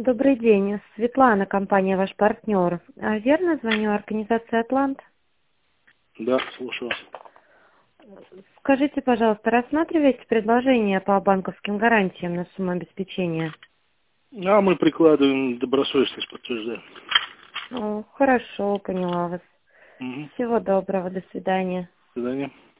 Добрый день. Светлана, компания «Ваш партнер». Верно звоню, организация «Атлант»? Да, слушаю вас. Скажите, пожалуйста, рассматриваете предложение по банковским гарантиям на сумму обеспечения? А мы прикладываем, добросовестность подтверждаем. Хорошо, поняла вас. Угу. Всего доброго, до свидания. До свидания.